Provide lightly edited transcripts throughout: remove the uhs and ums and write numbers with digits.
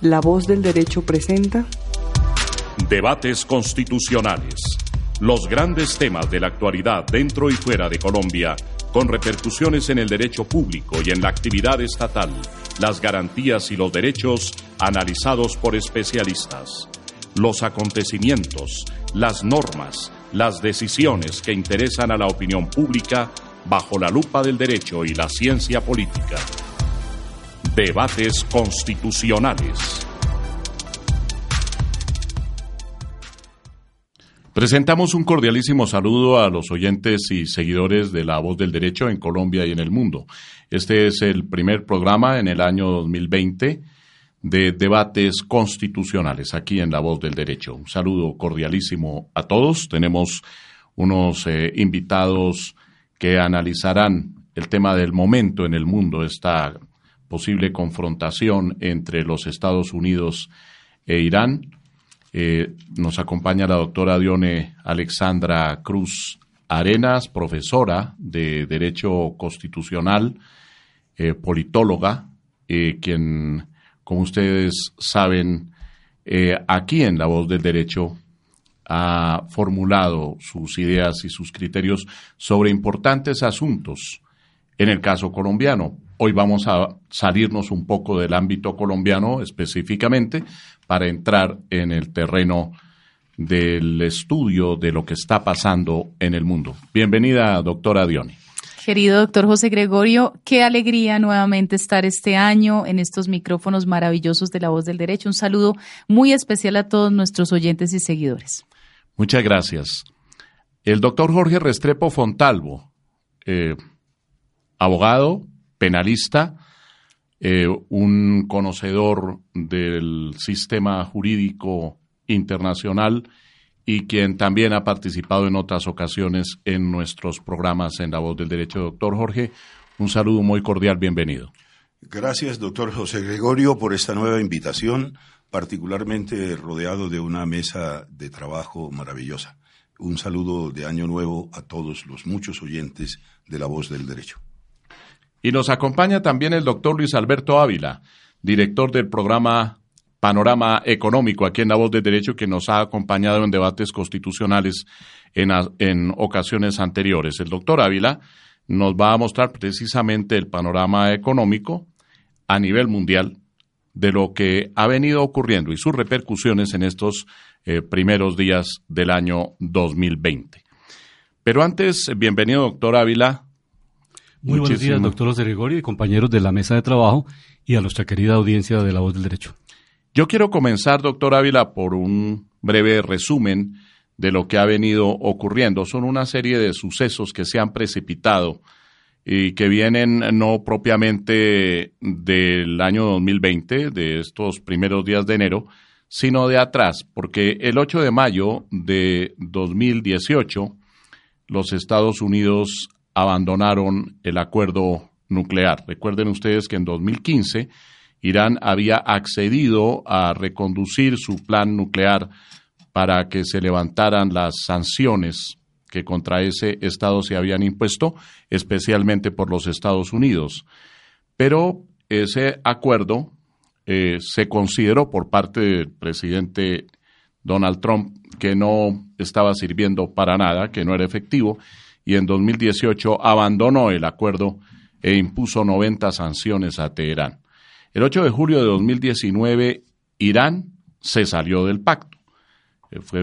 La Voz del Derecho presenta Debates constitucionales. Los grandes temas de la actualidad dentro y fuera de Colombia, con repercusiones en el derecho público y en la actividad estatal, las garantías y los derechos analizados por especialistas. Los acontecimientos, las normas, las decisiones que interesan a la opinión pública bajo la lupa del derecho y la ciencia política. Debates constitucionales. Presentamos un cordialísimo saludo a los oyentes y seguidores de La Voz del Derecho en Colombia y en el mundo. Este es el primer programa en el año 2020 de debates constitucionales aquí en La Voz del Derecho. Un saludo cordialísimo a todos. Tenemos unos invitados que analizarán el tema del momento en el mundo, esta posible confrontación entre los Estados Unidos e Irán. Nos acompaña la doctora Dione Alexandra Cruz Arenas, profesora de Derecho Constitucional, politóloga, quien, como ustedes saben, aquí en La Voz del Derecho ha formulado sus ideas y sus criterios sobre importantes asuntos en el caso colombiano. Hoy vamos a salirnos un poco del ámbito colombiano específicamente para entrar en el terreno del estudio de lo que está pasando en el mundo. Bienvenida, doctora Dione. Querido doctor José Gregorio, qué alegría nuevamente estar este año en estos micrófonos maravillosos de La Voz del Derecho. Un saludo muy especial a todos nuestros oyentes y seguidores. Muchas gracias. El doctor Jorge Restrepo Fontalvo, abogado, penalista, un conocedor del sistema jurídico internacional y quien también ha participado en otras ocasiones en nuestros programas en La Voz del Derecho. Doctor Jorge, un saludo muy cordial, bienvenido. Gracias, doctor José Gregorio, por esta nueva invitación, particularmente rodeado de una mesa de trabajo maravillosa. Un saludo de Año Nuevo a todos los muchos oyentes de La Voz del Derecho. Y nos acompaña también el doctor Luis Alberto Ávila, director del programa Panorama Económico aquí en La Voz del Derecho, que nos ha acompañado en debates constitucionales en ocasiones anteriores. El doctor Ávila nos va a mostrar precisamente el panorama económico a nivel mundial de lo que ha venido ocurriendo y sus repercusiones en estos primeros días del año 2020. Pero antes, bienvenido, doctor Ávila. Muy buenos días, doctor José Gregorio y compañeros de la mesa de trabajo y a nuestra querida audiencia de La Voz del Derecho. Yo quiero comenzar, doctor Ávila, por un breve resumen de lo que ha venido ocurriendo. Son una serie de sucesos que se han precipitado y que vienen no propiamente del año 2020, de estos primeros días de enero, sino de atrás, porque el 8 de mayo de 2018 los Estados Unidos abandonaron el acuerdo nuclear. Recuerden ustedes que en 2015 Irán había accedido a reconducir su plan nuclear para que se levantaran las sanciones que contra ese Estado se habían impuesto, especialmente por los Estados Unidos. Pero ese acuerdo se consideró por parte del presidente Donald Trump que no estaba sirviendo para nada, que no era efectivo, y en 2018 abandonó el acuerdo e impuso 90 sanciones a Teherán. El 8 de julio de 2019, Irán se salió del pacto. Fue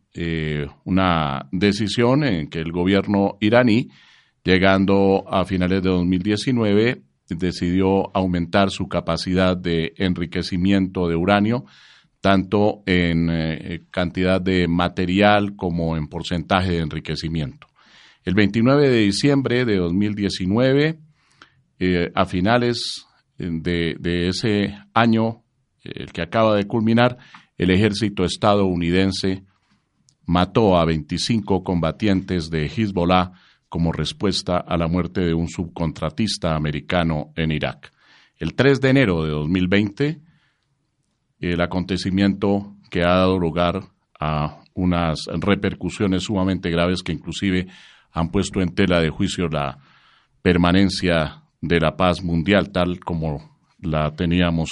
una decisión en que el gobierno iraní, llegando a finales de 2019, decidió aumentar su capacidad de enriquecimiento de uranio, tanto en cantidad de material como en porcentaje de enriquecimiento. El 29 de diciembre de 2019, a finales de ese año, el que acaba de culminar, el ejército estadounidense mató a 25 combatientes de Hezbollah como respuesta a la muerte de un subcontratista americano en Irak. El 3 de enero de 2020, el acontecimiento que ha dado lugar a unas repercusiones sumamente graves que inclusive han puesto en tela de juicio la permanencia de la paz mundial tal como la teníamos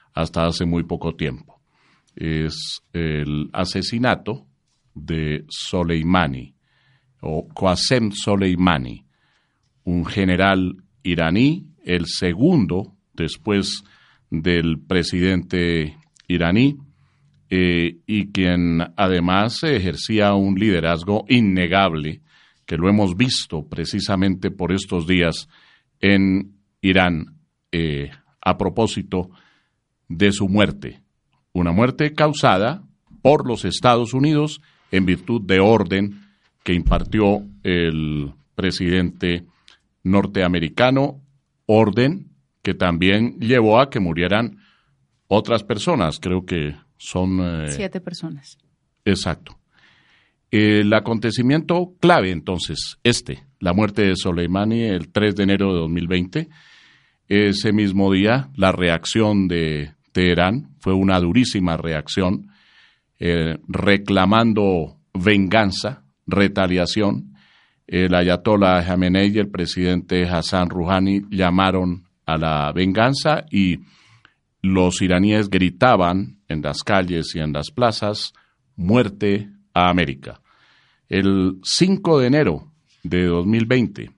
hasta hace muy poco tiempo. Es el asesinato de Soleimani, o Qasem Soleimani, un general iraní, el segundo después del presidente iraní, y quien además ejercía un liderazgo innegable, que lo hemos visto precisamente por estos días en Irán, a propósito de su muerte. Una muerte causada por los Estados Unidos en virtud de orden que impartió el presidente norteamericano, orden que también llevó a que murieran otras personas, creo que son 7 personas. Exacto. El acontecimiento clave, entonces, la muerte de Soleimani el 3 de enero de 2020, ese mismo día, la reacción de Teherán fue una durísima reacción, reclamando venganza, retaliación. El ayatollah Jamenei y el presidente Hassan Rouhani llamaron a la venganza y los iraníes gritaban en las calles y en las plazas, muerte a América. El 5 de enero de 2020,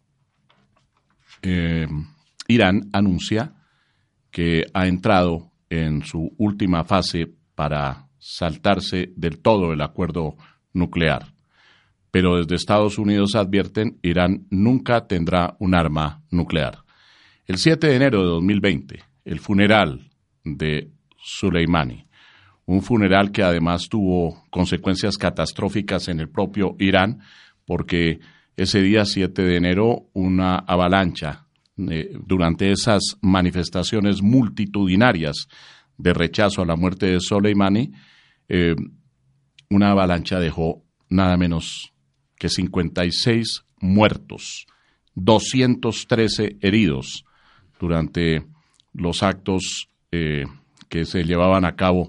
Irán anuncia que ha entrado en su última fase para saltarse del todo el acuerdo nuclear. Pero desde Estados Unidos advierten, Irán nunca tendrá un arma nuclear. El 7 de enero de 2020, el funeral de Soleimani, un funeral que además tuvo consecuencias catastróficas en el propio Irán, porque ese día 7 de enero una avalancha, durante esas manifestaciones multitudinarias de rechazo a la muerte de Soleimani, una avalancha dejó nada menos que 56 muertos, 213 heridos durante los actos que se llevaban a cabo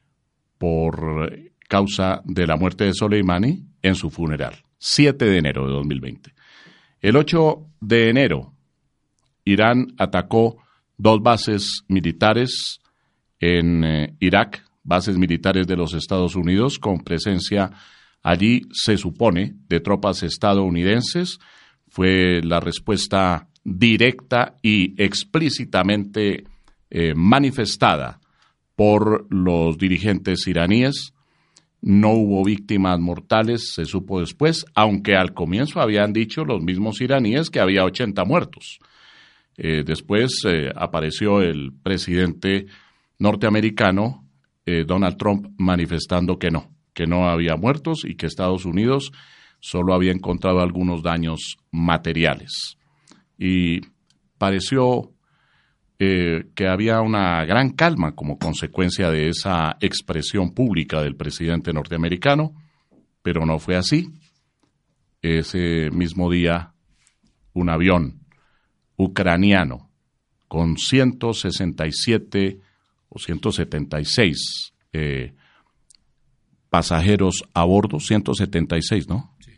por causa de la muerte de Soleimani en su funeral, 7 de enero de 2020. El 8 de enero, Irán atacó 2 bases militares en Irak, bases militares de los Estados Unidos, con presencia allí, se supone, de tropas estadounidenses. Fue la respuesta directa y explícitamente manifestada por los dirigentes iraníes. No hubo víctimas mortales, se supo después, aunque al comienzo habían dicho los mismos iraníes que había 80 muertos. Después apareció el presidente norteamericano, Donald Trump, manifestando que no había muertos y que Estados Unidos solo había encontrado algunos daños materiales. Y pareció que había una gran calma como consecuencia de esa expresión pública del presidente norteamericano, pero no fue así. Ese mismo día, un avión ucraniano con 167 o 176 pasajeros a bordo, 176, ¿no? Sí.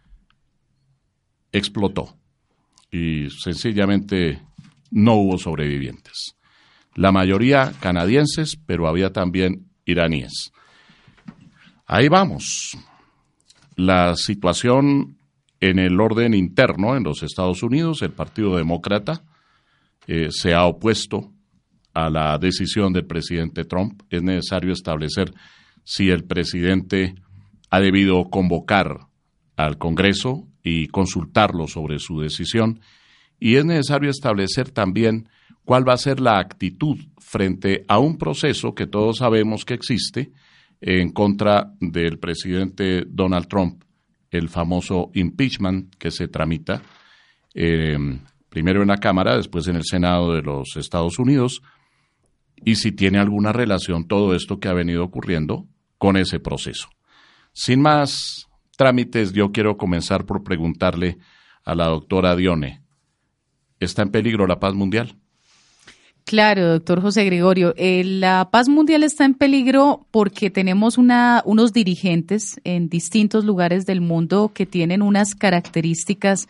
Explotó y sencillamente no hubo sobrevivientes. La mayoría canadienses, pero había también iraníes. Ahí vamos. La situación en el orden interno en los Estados Unidos, el Partido Demócrata se ha opuesto a la decisión del presidente Trump. Es necesario establecer si el presidente ha debido convocar al Congreso y consultarlo sobre su decisión, y es necesario establecer también cuál va a ser la actitud frente a un proceso que todos sabemos que existe en contra del presidente Donald Trump, el famoso impeachment que se tramita primero en la Cámara, después en el Senado de los Estados Unidos, y si tiene alguna relación todo esto que ha venido ocurriendo con ese proceso. Sin más trámites, yo quiero comenzar por preguntarle a la doctora Dione, ¿está en peligro la paz mundial? Claro, doctor José Gregorio, la paz mundial está en peligro porque tenemos unos dirigentes en distintos lugares del mundo que tienen unas características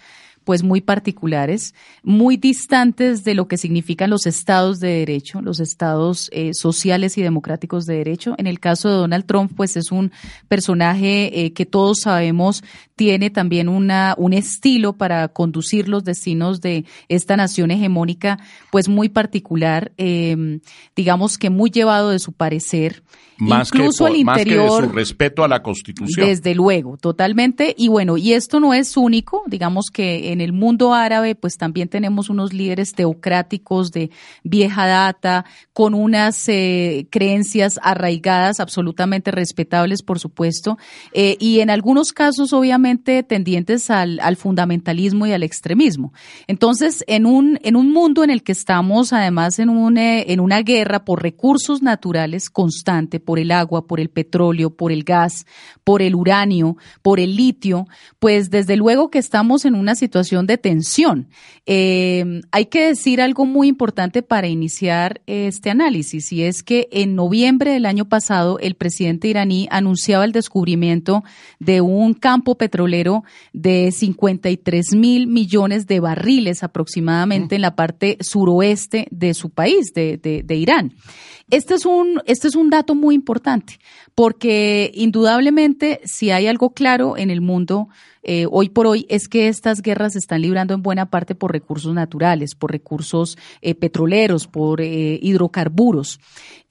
pues muy particulares, muy distantes de lo que significan los estados de derecho, los estados sociales y democráticos de derecho. En el caso de Donald Trump, pues es un personaje que todos sabemos tiene también un estilo para conducir los destinos de esta nación hegemónica, pues muy particular, digamos que muy llevado de su parecer. Incluso al interior, más que de su respeto a la Constitución. Desde luego, totalmente. Y bueno, y esto no es único, digamos que en el mundo árabe pues también tenemos unos líderes teocráticos de vieja data, con unas creencias arraigadas, absolutamente respetables, por supuesto, y en algunos casos obviamente tendientes al fundamentalismo y al extremismo. Entonces, en un mundo en el que estamos además en una guerra por recursos naturales constante, por el agua, por el petróleo, por el gas, por el uranio, por el litio, pues desde luego que estamos en una situación de tensión. Hay que decir algo muy importante para iniciar este análisis, y es que en noviembre del año pasado el presidente iraní anunciaba el descubrimiento de un campo petrolero de 53,000 millones de barriles aproximadamente en la parte suroeste de su país, de Irán. Este es un dato muy importante, porque indudablemente si hay algo claro en el mundo hoy por hoy es que estas guerras se están librando en buena parte por recursos naturales, por recursos petroleros, por hidrocarburos.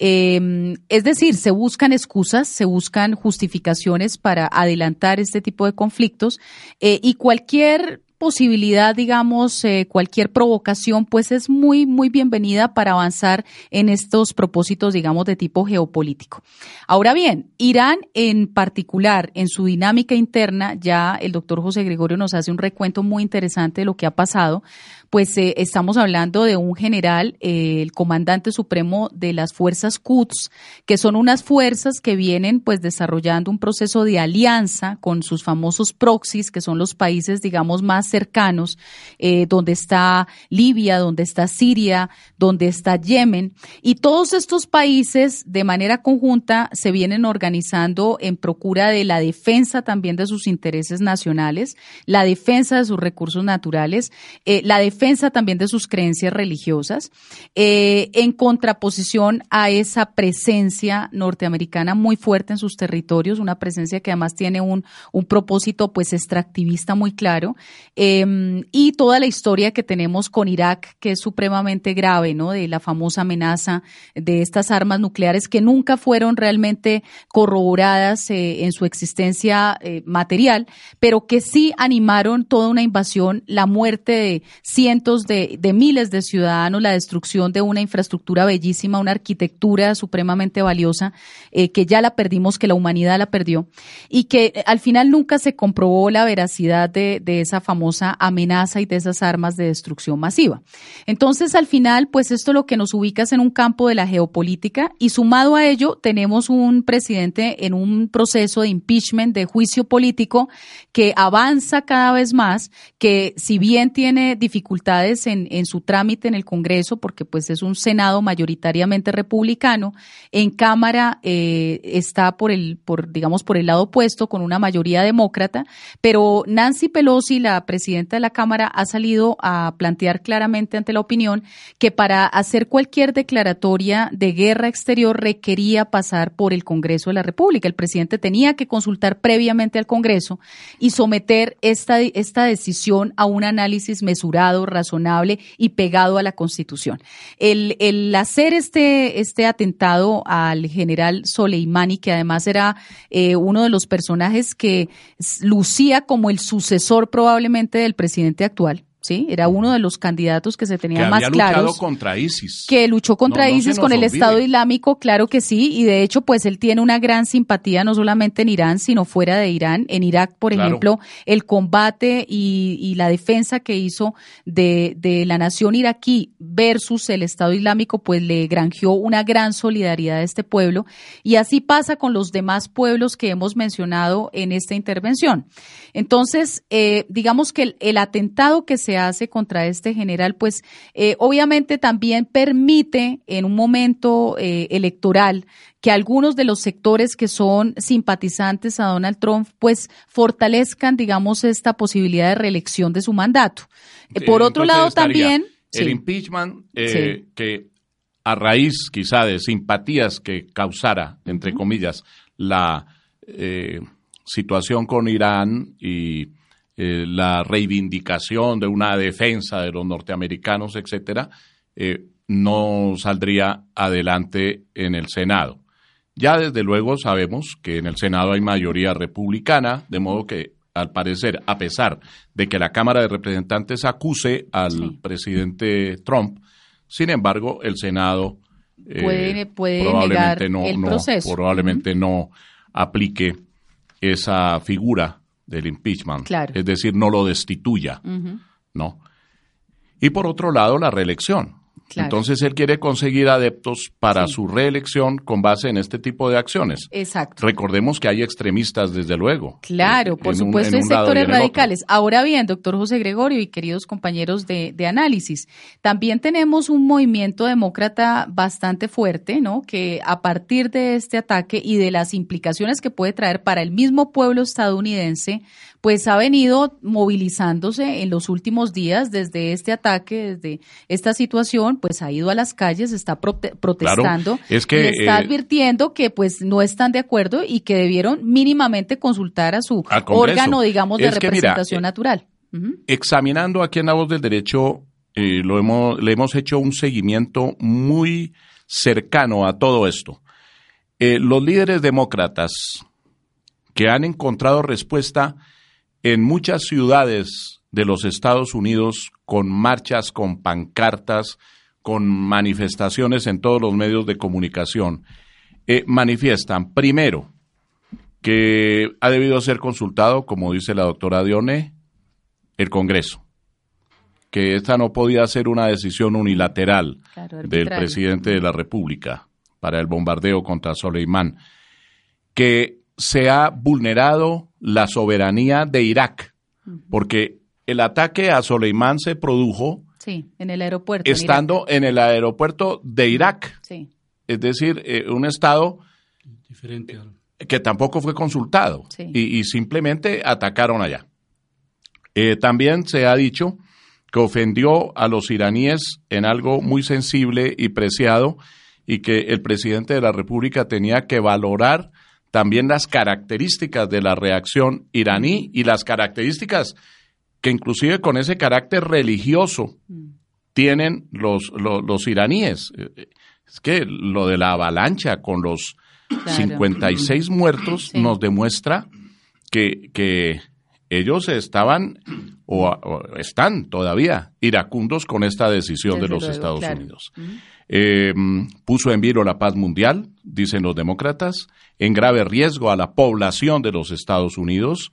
Es decir, se buscan excusas, se buscan justificaciones para adelantar este tipo de conflictos y cualquier posibilidad, digamos, cualquier provocación, pues es muy, muy bienvenida para avanzar en estos propósitos, digamos, de tipo geopolítico. Ahora bien, Irán en particular, en su dinámica interna, ya el doctor José Gregorio nos hace un recuento muy interesante de lo que ha pasado, pues estamos hablando de un general, el comandante supremo de las fuerzas Quds, que son unas fuerzas que vienen pues desarrollando un proceso de alianza con sus famosos proxies, que son los países, digamos, más cercanos, donde está Libia, donde está Siria, donde está Yemen, y todos estos países de manera conjunta se vienen organizando en procura de la defensa también de sus intereses nacionales, la defensa de sus recursos naturales, la defensa también de sus creencias religiosas, en contraposición a esa presencia norteamericana muy fuerte en sus territorios, una presencia que además tiene un propósito pues extractivista muy claro, y toda la historia que tenemos con Irak, que es supremamente grave, ¿no? De la famosa amenaza de estas armas nucleares que nunca fueron realmente corroboradas en su existencia material, pero que sí animaron toda una invasión, la muerte de cientos de miles de ciudadanos, la destrucción de una infraestructura bellísima, una arquitectura supremamente valiosa, que ya la perdimos, que la humanidad la perdió, y que al final nunca se comprobó la veracidad de esa famosa amenaza y de esas armas de destrucción masiva. Entonces, al final, pues esto lo que nos ubica es en un campo de la geopolítica, y sumado a ello tenemos un presidente en un proceso de impeachment, de juicio político, que avanza cada vez más, que si bien tiene dificultades en su trámite en el Congreso, porque pues es un Senado mayoritariamente republicano, en Cámara está por el lado opuesto con una mayoría demócrata, pero Nancy Pelosi, la presidenta de la Cámara, ha salido a plantear claramente ante la opinión que para hacer cualquier declaratoria de guerra exterior requería pasar por el Congreso de la República. El presidente tenía que consultar previamente al Congreso y someter esta decisión a un análisis mesurado, razonable y pegado a la Constitución. El hacer este atentado al general Soleimani, que además era uno de los personajes que lucía como el sucesor probablemente del presidente actual, ¿sí? Era uno de los candidatos que se tenían más claros. Que había luchado contra ISIS. Que luchó contra ISIS, con el Estado Islámico, claro que sí, y de hecho pues él tiene una gran simpatía no solamente en Irán, sino fuera de Irán. En Irak, por ejemplo, el combate y la defensa que hizo de la nación iraquí versus el Estado Islámico, pues le granjeó una gran solidaridad a este pueblo, y así pasa con los demás pueblos que hemos mencionado en esta intervención. Entonces, digamos que el atentado que se se hace contra este general, pues obviamente también permite en un momento electoral que algunos de los sectores que son simpatizantes a Donald Trump pues fortalezcan, digamos, esta posibilidad de reelección de su mandato. Por otro lado también... El impeachment que a raíz quizá de simpatías que causara, entre comillas, la situación con Irán y la reivindicación de una defensa de los norteamericanos, etcétera, no saldría adelante en el Senado. Ya desde luego sabemos que en el Senado hay mayoría republicana, de modo que al parecer, a pesar de que la Cámara de Representantes acuse al presidente Trump, sin embargo, el Senado puede negar el proceso. Probablemente no aplique esa figura del impeachment, claro. Es decir, no lo destituya, ¿no? Y por otro lado, la reelección. Claro. Entonces, él quiere conseguir adeptos para su reelección con base en este tipo de acciones. Exacto. Recordemos que hay extremistas, desde luego. Claro, por supuesto, hay sectores radicales. Ahora bien, doctor José Gregorio y queridos compañeros de análisis, también tenemos un movimiento demócrata bastante fuerte, ¿no? Que a partir de este ataque y de las implicaciones que puede traer para el mismo pueblo estadounidense, pues ha venido movilizándose en los últimos días desde este ataque, desde esta situación, pues ha ido a las calles, está protestando, claro, es que, y está advirtiendo que pues no están de acuerdo y que debieron mínimamente consultar a su órgano, digamos, de representación natural. Examinando aquí en La Voz del Derecho, le hemos hecho un seguimiento muy cercano a todo esto. Los líderes demócratas que han encontrado respuesta en muchas ciudades de los Estados Unidos con marchas, con pancartas, con manifestaciones en todos los medios de comunicación, manifiestan, primero, que ha debido ser consultado, como dice la doctora Dione, el Congreso, que esta no podía ser una decisión unilateral del presidente de la República para el bombardeo contra Soleimán, que se ha vulnerado la soberanía de Irak, porque el ataque a Soleimán se produjo en el aeropuerto, estando en el aeropuerto de Irak, es decir, un estado diferente que tampoco fue consultado y simplemente atacaron allá. También se ha dicho que ofendió a los iraníes en algo muy sensible y preciado y que el presidente de la República tenía que valorar también las características de la reacción iraní y las características que inclusive con ese carácter religioso tienen los iraníes. Es que lo de la avalancha con los 56 muertos nos demuestra que ellos estaban o están todavía iracundos con esta decisión de los Estados Unidos. Puso en vilo la paz mundial, dicen los demócratas, en grave riesgo a la población de los Estados Unidos.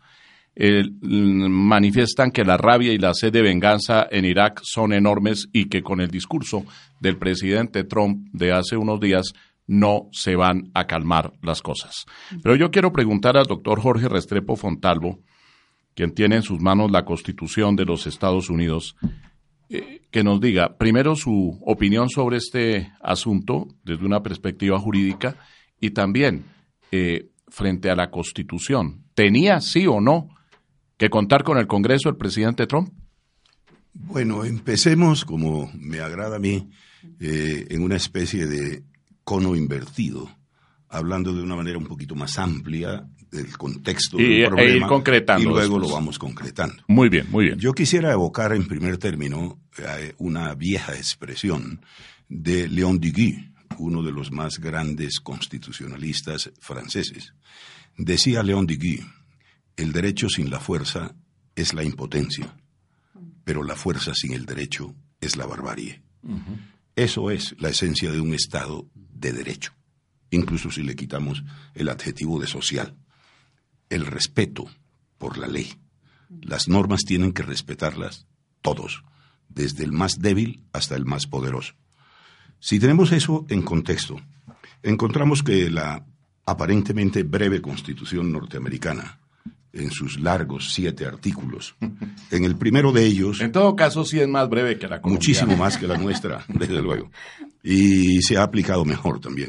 Manifiestan que la rabia y la sed de venganza en Irak son enormes y que con el discurso del presidente Trump de hace unos días no se van a calmar las cosas. Pero yo quiero preguntar al doctor Jorge Restrepo Fontalvo, quien tiene en sus manos la Constitución de los Estados Unidos, que nos diga primero su opinión sobre este asunto desde una perspectiva jurídica y también frente a la Constitución. ¿Tenía, sí o no, que contar con el Congreso el presidente Trump? Bueno, empecemos, como me agrada a mí, en una especie de cono invertido, hablando de una manera un poquito más amplia del contexto del problema, y luego lo vamos concretando. Muy bien, muy bien. Yo quisiera evocar en primer término una vieja expresión de Léon Duguay, uno de los más grandes constitucionalistas franceses. Decía Léon Duguay: el derecho sin la fuerza es la impotencia, pero la fuerza sin el derecho es la barbarie. Eso es la esencia de un Estado de derecho, incluso si le quitamos el adjetivo de social. El respeto por la ley. Las normas tienen que respetarlas todos, desde el más débil hasta el más poderoso. Si tenemos eso en contexto, encontramos que la aparentemente breve Constitución norteamericana en sus largos 7 artículos. En el primero de ellos... En todo caso, sí es más breve que la colombiana. Muchísimo más que la nuestra, desde luego. Y se ha aplicado mejor también,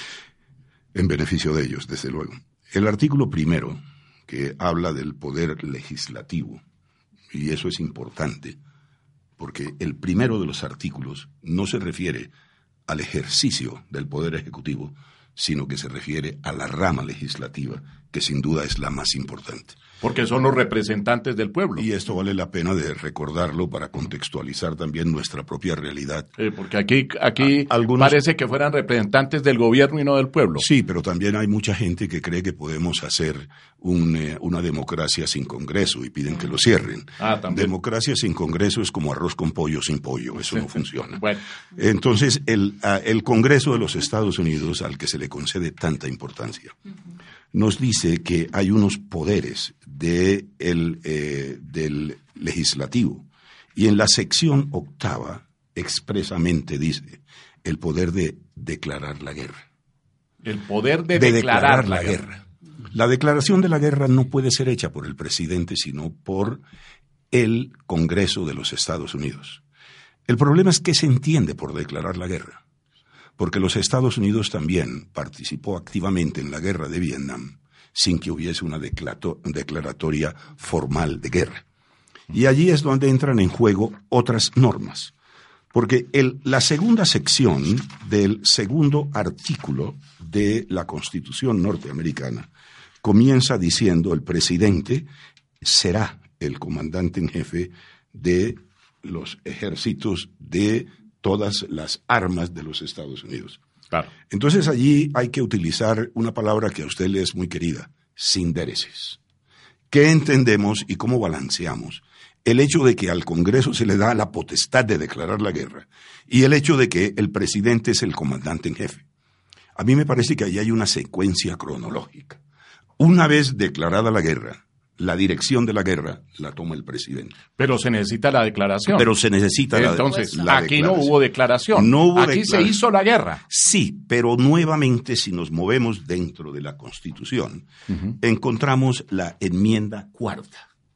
en beneficio de ellos, desde luego. El artículo primero, que habla del poder legislativo, y eso es importante, porque el primero de los artículos no se refiere al ejercicio del poder ejecutivo, sino que se refiere a la rama legislativa, que sin duda es la más importante. Porque son los representantes del pueblo. Y esto vale la pena de recordarlo para contextualizar también nuestra propia realidad. Porque aquí parece que fueran representantes del gobierno y no del pueblo. Sí, pero también hay mucha gente que cree que podemos hacer una democracia sin Congreso y piden que lo cierren. Democracia sin Congreso es como arroz con pollo sin pollo, eso no funciona. Bueno. Entonces, el Congreso de los Estados Unidos, al que se le concede tanta importancia, nos dice que hay unos poderes del legislativo. Y en la sección 8 expresamente dice el poder de declarar la guerra. El poder de declarar la guerra. La declaración de la guerra no puede ser hecha por el presidente, sino por el Congreso de los Estados Unidos. El problema es que se entiende por declarar la guerra. Porque los Estados Unidos también participó activamente en la guerra de Vietnam sin que hubiese una declaratoria formal de guerra. Y allí es donde entran en juego otras normas. Porque la segunda sección del segundo artículo de la Constitución norteamericana comienza diciendo: el presidente será el comandante en jefe de los ejércitos de todas las armas de los Estados Unidos. Claro. Entonces allí hay que utilizar una palabra que a usted le es muy querida: sínderesis. ¿Qué entendemos y cómo balanceamos el hecho de que al Congreso se le da la potestad de declarar la guerra y el hecho de que el presidente es el comandante en jefe? A mí me parece que allí hay una secuencia cronológica. Una vez declarada la guerra, la dirección de la guerra la toma el presidente. Pero se necesita la declaración. Entonces, aquí no hubo declaración. Aquí se hizo la guerra. Sí, pero nuevamente, si nos movemos dentro de la Constitución, encontramos la enmienda 4.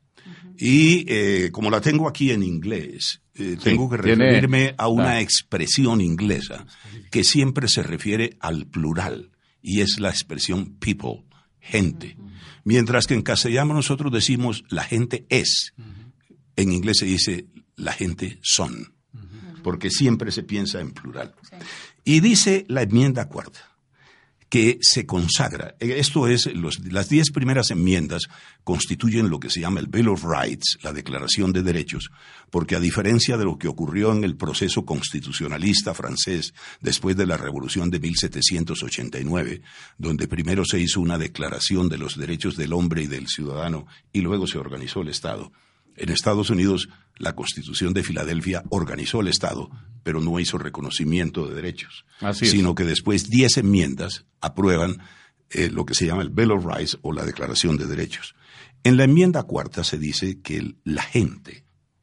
Y como la tengo aquí en inglés, tengo que referirme a una expresión inglesa que siempre se refiere al plural, y es la expresión people, gente. Mientras que en castellano nosotros decimos la gente es, en inglés se dice la gente son, porque siempre se piensa en plural. Y dice la enmienda 4 que se consagra, esto es, las 10 primeras enmiendas constituyen lo que se llama el Bill of Rights, la Declaración de Derechos, porque a diferencia de lo que ocurrió en el proceso constitucionalista francés después de la Revolución de 1789, donde primero se hizo una declaración de los derechos del hombre y del ciudadano y luego se organizó el Estado, en Estados Unidos la Constitución de Filadelfia organizó el Estado, pero no hizo reconocimiento de derechos, sino que después 10 enmiendas aprueban lo que se llama el Bill of Rights o la Declaración de Derechos. En la enmienda 4 se dice que la gente,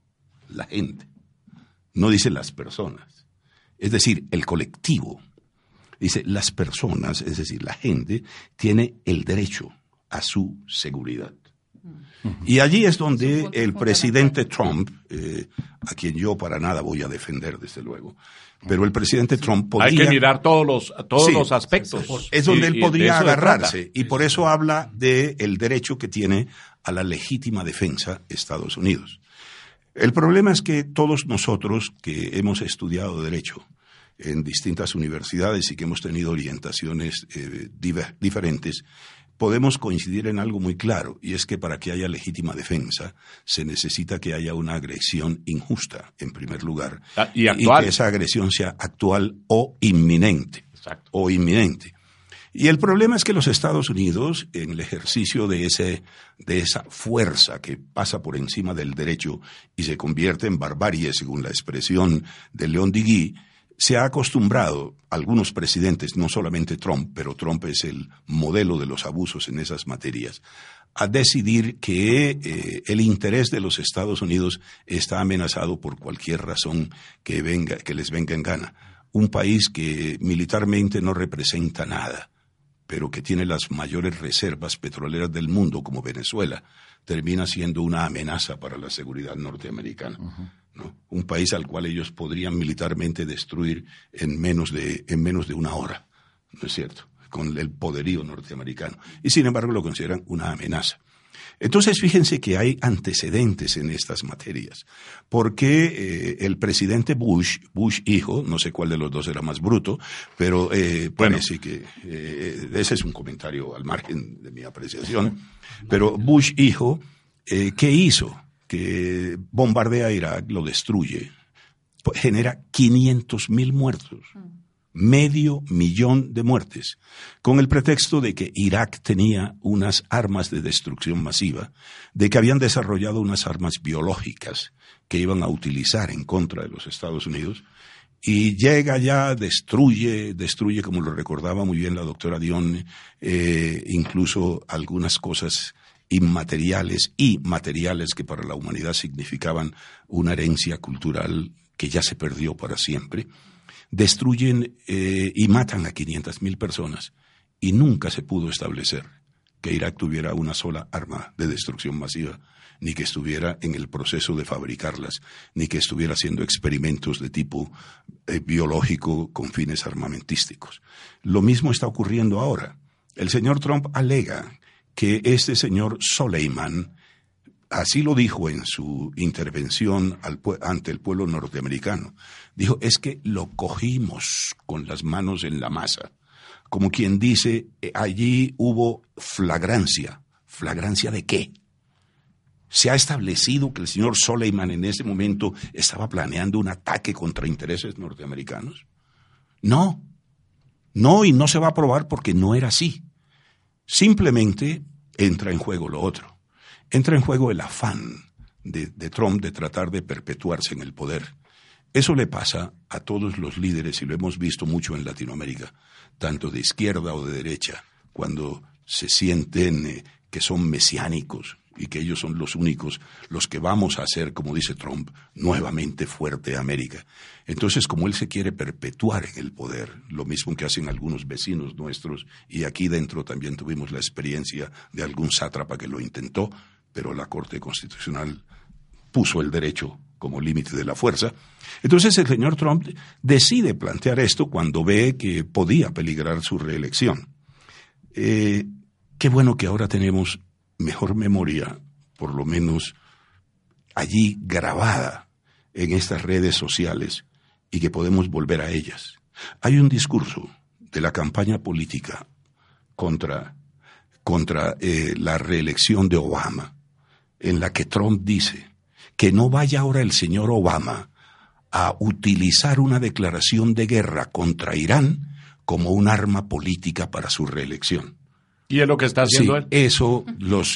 no dice las personas, es decir, el colectivo, dice las personas, es decir, la gente tiene el derecho a su seguridad. Y allí es donde el presidente Trump, a quien yo para nada voy a defender, desde luego, pero el presidente Trump podría... Hay que mirar todos los aspectos. Es donde él podría agarrarse, y por eso habla del derecho que tiene a la legítima defensa Estados Unidos. El problema es que todos nosotros que hemos estudiado derecho en distintas universidades y que hemos tenido orientaciones diferentes, podemos coincidir en algo muy claro, y es que para que haya legítima defensa se necesita que haya una agresión injusta, en primer lugar, y que esa agresión sea actual o inminente. Exacto. O inminente. Y el problema es que los Estados Unidos, en el ejercicio de esa fuerza que pasa por encima del derecho y se convierte en barbarie, según la expresión de León Digui, se ha acostumbrado, algunos presidentes, no solamente Trump, pero Trump es el modelo de los abusos en esas materias, a decidir que el interés de los Estados Unidos está amenazado por cualquier razón que les venga en gana. Un país que militarmente no representa nada, pero que tiene las mayores reservas petroleras del mundo, como Venezuela, termina siendo una amenaza para la seguridad norteamericana. ¿No? Un país al cual ellos podrían militarmente destruir en menos de una hora, ¿no es cierto?, con el poderío norteamericano. Y sin embargo lo consideran una amenaza. Entonces, fíjense que hay antecedentes en estas materias, porque el presidente Bush hijo, no sé cuál de los dos era más bruto, pero parece que ese es un comentario al margen de mi apreciación, pero Bush hijo, ¿qué hizo? Que bombardea a Irak, lo destruye, genera 500,000 muertos. 500,000 de muertes, con el pretexto de que Irak tenía unas armas de destrucción masiva, de que habían desarrollado unas armas biológicas que iban a utilizar en contra de los Estados Unidos, y llega ya, destruye, como lo recordaba muy bien la doctora Dion, incluso algunas cosas inmateriales y materiales que para la humanidad significaban una herencia cultural que ya se perdió para siempre. Destruyen y matan a 500,000 personas y nunca se pudo establecer que Irak tuviera una sola arma de destrucción masiva, ni que estuviera en el proceso de fabricarlas, ni que estuviera haciendo experimentos de tipo biológico con fines armamentísticos. Lo mismo está ocurriendo ahora. El señor Trump alega que este señor Soleiman, así lo dijo en su intervención ante el pueblo norteamericano, dijo, es que lo cogimos con las manos en la masa. Como quien dice, allí hubo flagrancia. ¿Flagrancia de qué? ¿Se ha establecido que el señor Soleiman en ese momento estaba planeando un ataque contra intereses norteamericanos? No, y no se va a probar porque no era así. Simplemente entra en juego lo otro. Entra en juego el afán de Trump de tratar de perpetuarse en el poder. Eso le pasa a todos los líderes, y lo hemos visto mucho en Latinoamérica, tanto de izquierda o de derecha, cuando se sienten que son mesiánicos y que ellos son los únicos, los que vamos a hacer, como dice Trump, nuevamente fuerte América. Entonces, como él se quiere perpetuar en el poder, lo mismo que hacen algunos vecinos nuestros, y aquí dentro también tuvimos la experiencia de algún sátrapa que lo intentó, pero la Corte Constitucional puso el derecho como límite de la fuerza. Entonces el señor Trump decide plantear esto cuando ve que podía peligrar su reelección. Qué bueno que ahora tenemos mejor memoria, por lo menos allí grabada en estas redes sociales, y que podemos volver a ellas. Hay un discurso de la campaña política contra la reelección de Obama, en la que Trump dice que no vaya ahora el señor Obama a utilizar una declaración de guerra contra Irán como un arma política para su reelección. ¿Y es lo que está haciendo él? Eso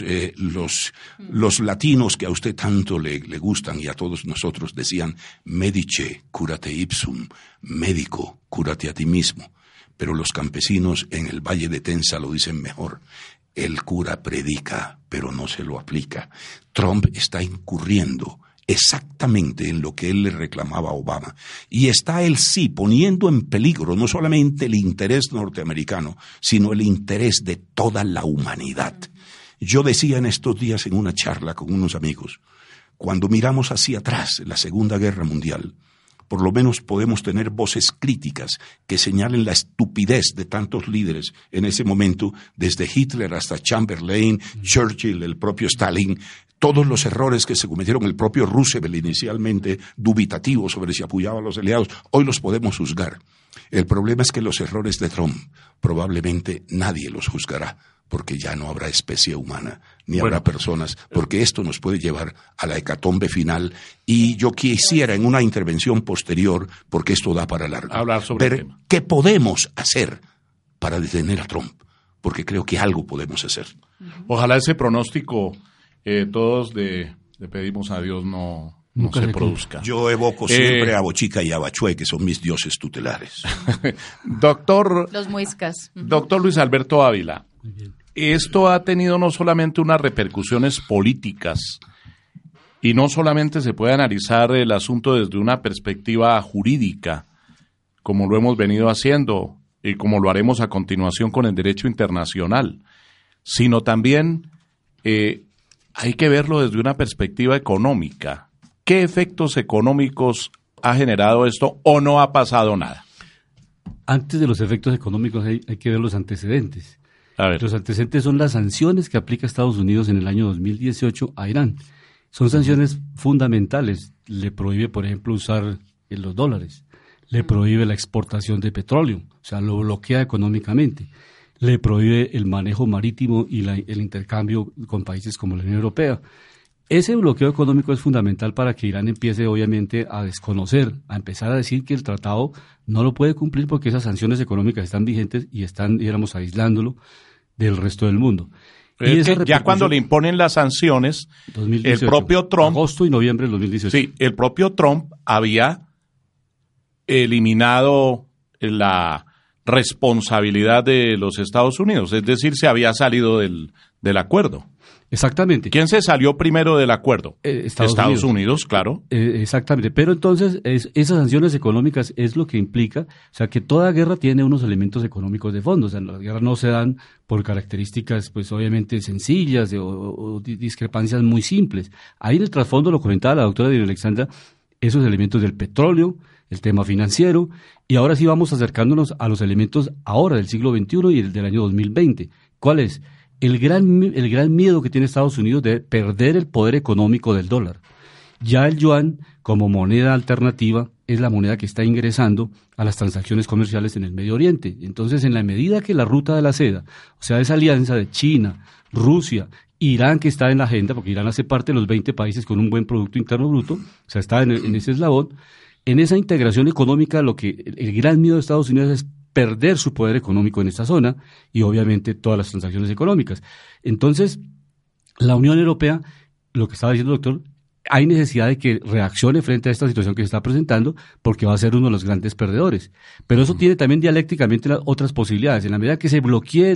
los latinos que a usted tanto le gustan y a todos nosotros decían, medice, curate ipsum, médico, cúrate a ti mismo. Pero los campesinos en el Valle de Tensa lo dicen mejor. El cura predica, pero no se lo aplica. Trump está incurriendo exactamente en lo que él le reclamaba a Obama. Y está él sí poniendo en peligro no solamente el interés norteamericano, sino el interés de toda la humanidad. Yo decía en estos días en una charla con unos amigos, cuando miramos hacia atrás la Segunda Guerra Mundial, por lo menos podemos tener voces críticas que señalen la estupidez de tantos líderes en ese momento, desde Hitler hasta Chamberlain, Churchill, el propio Stalin, todos los errores que se cometieron, el propio Roosevelt inicialmente dubitativo sobre si apoyaba a los aliados, hoy los podemos juzgar. El problema es que los errores de Trump probablemente nadie los juzgará, porque ya no habrá especie humana, ni habrá personas, porque esto nos puede llevar a la hecatombe final, y yo quisiera en una intervención posterior, porque esto da para largo, hablar sobre ver qué podemos hacer para detener a Trump, porque creo que algo podemos hacer. Ojalá ese pronóstico todos le pedimos a Dios no se produzca. Yo evoco siempre a Bochica y a Bachué, que son mis dioses tutelares. Los muiscas. Doctor Luis Alberto Ávila, esto ha tenido no solamente unas repercusiones políticas, y no solamente se puede analizar el asunto desde una perspectiva jurídica, como lo hemos venido haciendo, y como lo haremos a continuación con el derecho internacional, sino también hay que verlo desde una perspectiva económica. ¿Qué efectos económicos ha generado esto o no ha pasado nada? Antes de los efectos económicos hay que ver los antecedentes. A ver. Los antecedentes son las sanciones que aplica Estados Unidos en el año 2018 a Irán. Son sanciones fundamentales. Le prohíbe, por ejemplo, usar los dólares. Le prohíbe la exportación de petróleo, o sea, lo bloquea económicamente. Le prohíbe el manejo marítimo y el intercambio con países como la Unión Europea. Ese bloqueo económico es fundamental para que Irán empiece, obviamente, a desconocer, a empezar a decir que el tratado no lo puede cumplir porque esas sanciones económicas están vigentes y están, digamos, aislándolo del resto del mundo. Y ya cuando le imponen las sanciones, 2018, el propio Trump... Agosto y noviembre del 2018. Sí, el propio Trump había eliminado la responsabilidad de los Estados Unidos, es decir, se había salido del acuerdo. Exactamente. ¿Quién se salió primero del acuerdo? Estados Unidos, claro. Exactamente, pero entonces esas sanciones económicas es lo que implica, o sea, que toda guerra tiene unos elementos económicos de fondo, o sea, las guerras no se dan por características, pues obviamente sencillas o discrepancias muy simples. Ahí en el trasfondo, lo comentaba la doctora Diana Alexandra, esos elementos del petróleo, el tema financiero, y ahora sí vamos acercándonos a los elementos ahora del siglo XXI y del año 2020. ¿Cuál es? El gran miedo que tiene Estados Unidos de perder el poder económico del dólar. Ya el yuan, como moneda alternativa, es la moneda que está ingresando a las transacciones comerciales en el Medio Oriente. Entonces, en la medida que la ruta de la seda, o sea, esa alianza de China, Rusia, Irán, que está en la agenda, porque Irán hace parte de los 20 países con un buen Producto Interno Bruto, o sea, está en ese eslabón, en esa integración económica, lo que el gran miedo de Estados Unidos es perder su poder económico en esta zona y obviamente todas las transacciones económicas. Entonces, la Unión Europea, lo que estaba diciendo el doctor, hay necesidad de que reaccione frente a esta situación que se está presentando porque va a ser uno de los grandes perdedores. Pero eso tiene también dialécticamente otras posibilidades. En la medida que se bloquee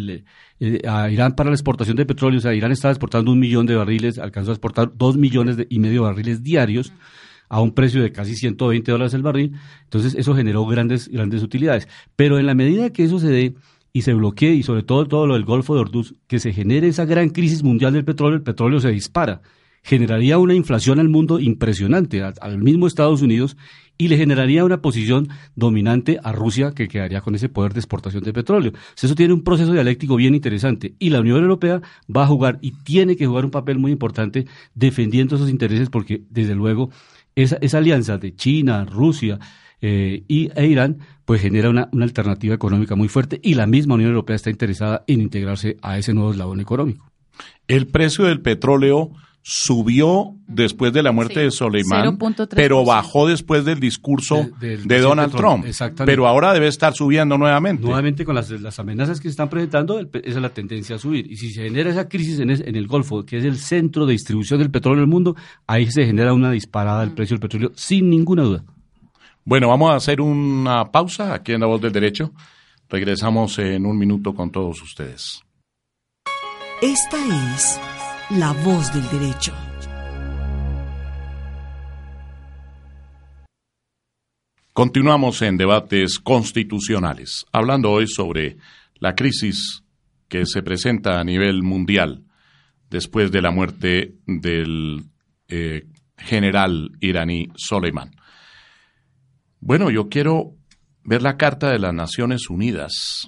a Irán para la exportación de petróleo, o sea, Irán estaba exportando 1 millón de barriles, alcanzó a exportar 2,5 millones de barriles diarios, a un precio de casi $120 el barril, entonces eso generó grandes utilidades. Pero en la medida que eso se dé y se bloquee, y sobre todo lo del Golfo de Hormuz, que se genere esa gran crisis mundial del petróleo, el petróleo se dispara, generaría una inflación al mundo impresionante, al mismo Estados Unidos, y le generaría una posición dominante a Rusia, que quedaría con ese poder de exportación de petróleo. Entonces, eso tiene un proceso dialéctico bien interesante, y la Unión Europea va a jugar, y tiene que jugar un papel muy importante defendiendo esos intereses, porque desde luego esa alianza de China, Rusia e Irán, pues genera una alternativa económica muy fuerte, y la misma Unión Europea está interesada en integrarse a ese nuevo eslabón económico. El precio del petróleo subió después de la muerte de Soleimán, pero bajó después del discurso de Donald Trump. Pero ahora debe estar subiendo nuevamente. Nuevamente con las amenazas que se están presentando, esa es la tendencia a subir. Y si se genera esa crisis en el Golfo, que es el centro de distribución del petróleo del mundo, ahí se genera una disparada del precio del petróleo, sin ninguna duda. Bueno, vamos a hacer una pausa aquí en La Voz del Derecho. Regresamos en un minuto con todos ustedes. Esta es La Voz del Derecho. Continuamos en debates constitucionales, hablando hoy sobre la crisis que se presenta a nivel mundial después de la muerte del general iraní Soleimán. Bueno, yo quiero ver la Carta de las Naciones Unidas,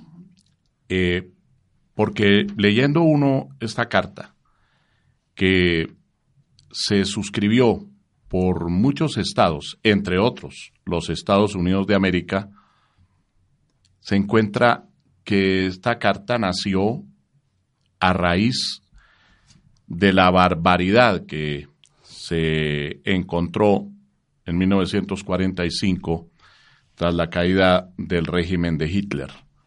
porque leyendo uno esta carta, que se suscribió por muchos estados, entre otros los Estados Unidos de América, se encuentra que esta carta nació a raíz de la barbaridad que se encontró en 1945 tras la caída del régimen de Hitler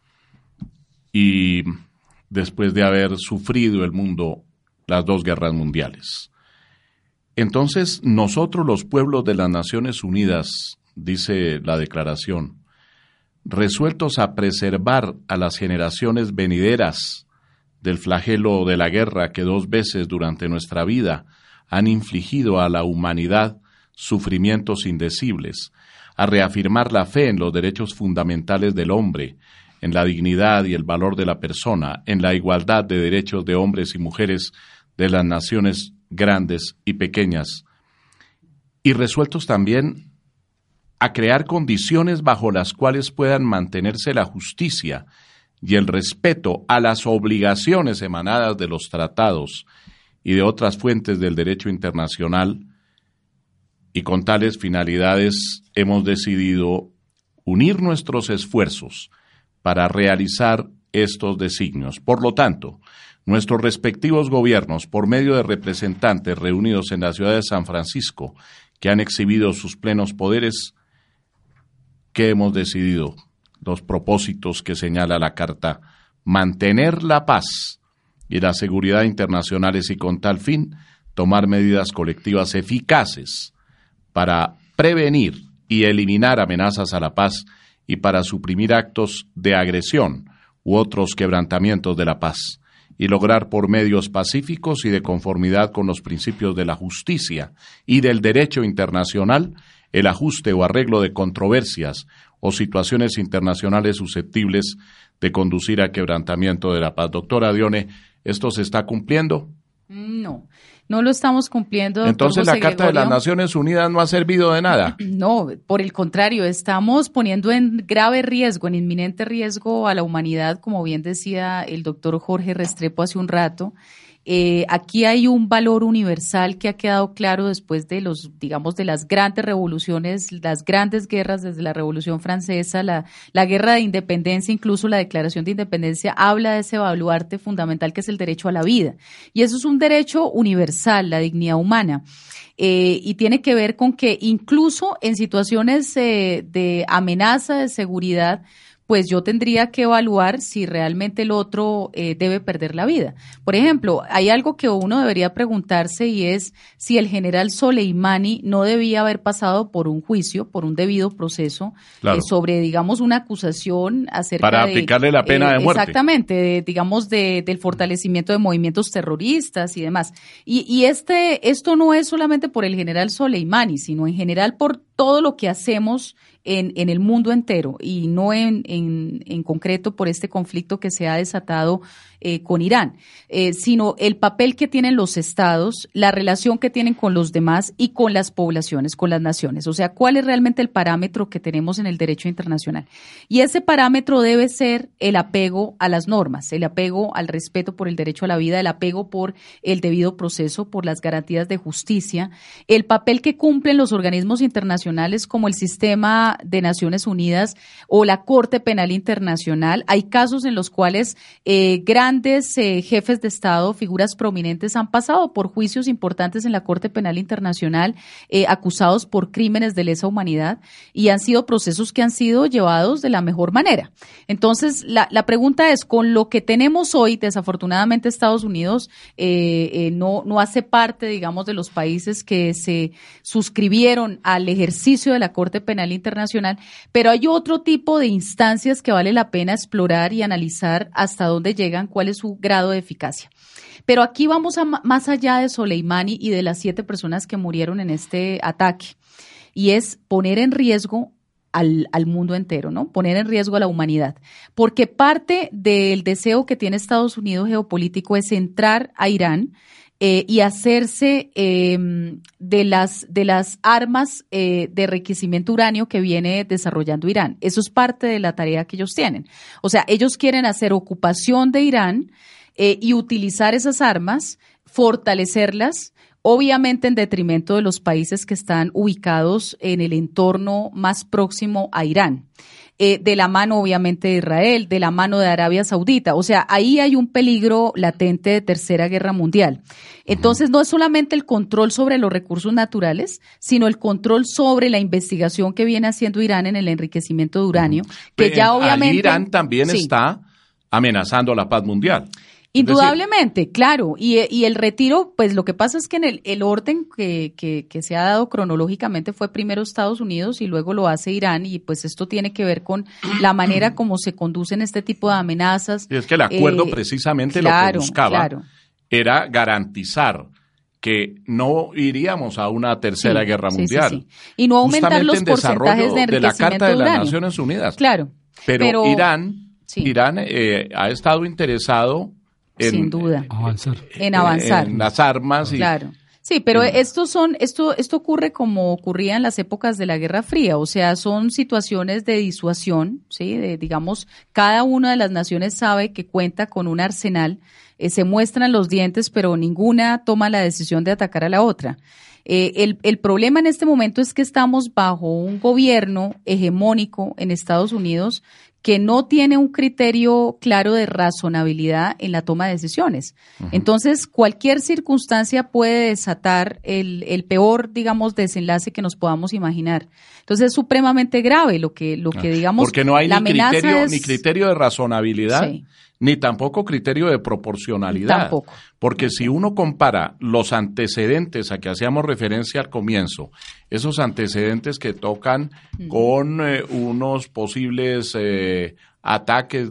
y después de haber sufrido el mundo las 2 guerras mundiales. Entonces, nosotros los pueblos de las Naciones Unidas, dice la declaración, resueltos a preservar a las generaciones venideras del flagelo de la guerra que 2 veces durante nuestra vida han infligido a la humanidad sufrimientos indecibles, a reafirmar la fe en los derechos fundamentales del hombre, en la dignidad y el valor de la persona, en la igualdad de derechos de hombres y mujeres de las naciones grandes y pequeñas, y resueltos también a crear condiciones bajo las cuales puedan mantenerse la justicia y el respeto a las obligaciones emanadas de los tratados y de otras fuentes del derecho internacional, y con tales finalidades hemos decidido unir nuestros esfuerzos para realizar estos designios. Por lo tanto, nuestros respectivos gobiernos, por medio de representantes reunidos en la ciudad de San Francisco, que han exhibido sus plenos poderes, ¿qué hemos decidido? Los propósitos que señala la Carta: mantener la paz y la seguridad internacionales y, con tal fin, tomar medidas colectivas eficaces para prevenir y eliminar amenazas a la paz y para suprimir actos de agresión u otros quebrantamientos de la paz, y lograr por medios pacíficos y de conformidad con los principios de la justicia y del derecho internacional el ajuste o arreglo de controversias o situaciones internacionales susceptibles de conducir a quebrantamiento de la paz. Doctora Dione, ¿esto se está cumpliendo? No lo estamos cumpliendo. Entonces la Carta de las Naciones Unidas no ha servido de nada. No, por el contrario, estamos poniendo en grave riesgo, en inminente riesgo a la humanidad, como bien decía el doctor Jorge Restrepo hace un rato. Aquí hay un valor universal que ha quedado claro después de de las grandes revoluciones, las grandes guerras desde la Revolución Francesa, la guerra de independencia, incluso la Declaración de Independencia habla de ese baluarte fundamental que es el derecho a la vida. Y eso es un derecho universal, la dignidad humana. Y tiene que ver con que incluso en situaciones de amenaza de seguridad, pues yo tendría que evaluar si realmente el otro debe perder la vida. Por ejemplo, hay algo que uno debería preguntarse, y es si el general Soleimani no debía haber pasado por un juicio, por un debido proceso, claro, sobre, digamos, una acusación acerca para aplicarle la pena de muerte. Exactamente, del fortalecimiento de movimientos terroristas y demás. Y esto no es solamente por el general Soleimani, sino en general por todo lo que hacemos en el mundo entero, y no en concreto por este conflicto que se ha desatado con Irán, sino el papel que tienen los estados, la relación que tienen con los demás y con las poblaciones, con las naciones. O sea, ¿cuál es realmente el parámetro que tenemos en el derecho internacional? Y ese parámetro debe ser el apego a las normas, el apego al respeto por el derecho a la vida, el apego por el debido proceso, por las garantías de justicia, el papel que cumplen los organismos internacionales como el Sistema de Naciones Unidas o la Corte Penal Internacional. Hay casos en los cuales grandes jefes de Estado, figuras prominentes, han pasado por juicios importantes en la Corte Penal Internacional, acusados por crímenes de lesa humanidad, y han sido procesos que han sido llevados de la mejor manera. Entonces, la pregunta es, con lo que tenemos hoy, desafortunadamente Estados Unidos no hace parte, digamos, de los países que se suscribieron al ejercicio de la Corte Penal Internacional, pero hay otro tipo de instancias que vale la pena explorar y analizar hasta dónde llegan, cuál es su grado de eficacia. Pero aquí vamos más allá de Soleimani y de las 7 personas que murieron en este ataque, y es poner en riesgo al mundo entero, ¿no? Poner en riesgo a la humanidad. Porque parte del deseo que tiene Estados Unidos geopolítico es entrar a Irán y hacerse de las armas de enriquecimiento uranio que viene desarrollando Irán. Eso es parte de la tarea que ellos tienen. O sea, ellos quieren hacer ocupación de Irán y utilizar esas armas, fortalecerlas, obviamente en detrimento de los países que están ubicados en el entorno más próximo a Irán. De la mano, obviamente, de Israel, de la mano de Arabia Saudita. O sea, ahí hay un peligro latente de tercera guerra mundial. Entonces, no es solamente el control sobre los recursos naturales, sino el control sobre la investigación que viene haciendo Irán en el enriquecimiento de uranio, que ya obviamente... Irán también está amenazando la paz mundial. Indudablemente, claro, y el retiro, pues lo que pasa es que en el orden que se ha dado cronológicamente fue primero Estados Unidos y luego lo hace Irán, y pues esto tiene que ver con la manera como se conducen este tipo de amenazas. Y es que el acuerdo precisamente lo que buscaba era garantizar que no iríamos a una tercera guerra mundial. Sí. Y no aumentar los porcentajes de enriquecimiento de la Carta de las uranio. Naciones Unidas. Claro. Pero Irán ha estado interesado en, sin duda, avanzar. En avanzar. En las armas. Claro. Sí, pero esto ocurre como ocurría en las épocas de la Guerra Fría, o sea, son situaciones de disuasión, ¿sí? Digamos, cada una de las naciones sabe que cuenta con un arsenal, se muestran los dientes, pero ninguna toma la decisión de atacar a la otra. El problema en este momento es que estamos bajo un gobierno hegemónico en Estados Unidos que no tiene un criterio claro de razonabilidad en la toma de decisiones. Uh-huh. Entonces, cualquier circunstancia puede desatar el peor, digamos, desenlace que nos podamos imaginar. Entonces, es supremamente grave lo que digamos, porque no hay la ni criterio de razonabilidad, sí, ni tampoco criterio de proporcionalidad. Tampoco. Porque si uno compara los antecedentes a que hacíamos referencia al comienzo, esos antecedentes que tocan con unos posibles ataques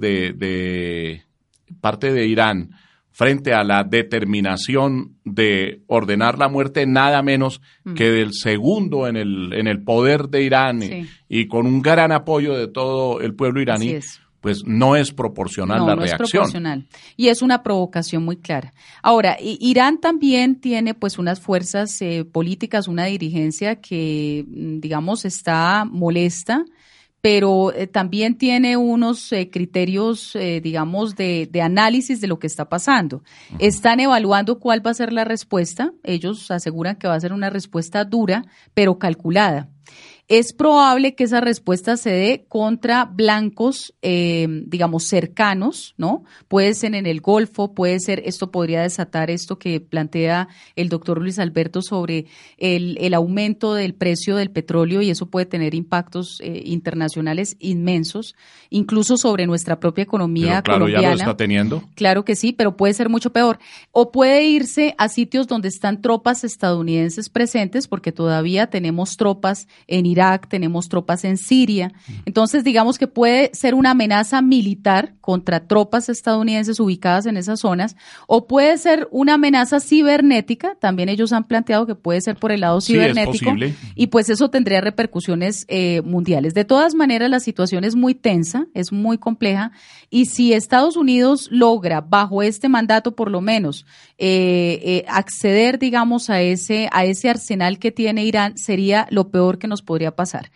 de parte de Irán frente a la determinación de ordenar la muerte nada menos que del segundo en el poder de Irán, sí, y con un gran apoyo de todo el pueblo iraní, pues no es proporcional la reacción. No es proporcional. Y es una provocación muy clara. Ahora, Irán también tiene pues unas fuerzas políticas, una dirigencia que, digamos, está molesta, pero también tiene unos criterios, digamos, de análisis de lo que está pasando. Uh-huh. Están evaluando cuál va a ser la respuesta. Ellos aseguran que va a ser una respuesta dura, pero calculada. Es probable que esa respuesta se dé contra blancos, digamos, cercanos, ¿no? Puede ser en el Golfo, esto podría desatar esto que plantea el doctor Luis Alberto sobre el aumento del precio del petróleo, y eso puede tener impactos internacionales inmensos, incluso sobre nuestra propia economía colombiana. ¿Ya lo está teniendo? Claro que sí, pero puede ser mucho peor. O puede irse a sitios donde están tropas estadounidenses presentes, porque todavía tenemos tropas en Irak, tenemos tropas en Siria. Entonces, digamos que puede ser una amenaza militar contra tropas estadounidenses ubicadas en esas zonas, o puede ser una amenaza cibernética. También ellos han planteado que puede ser por el lado cibernético. Sí, es posible. Y pues eso tendría repercusiones mundiales. De todas maneras, la situación es muy tensa, es muy compleja, y si Estados Unidos logra, bajo este mandato por lo menos, acceder, digamos, a ese arsenal que tiene Irán, sería lo peor que nos podría pasar.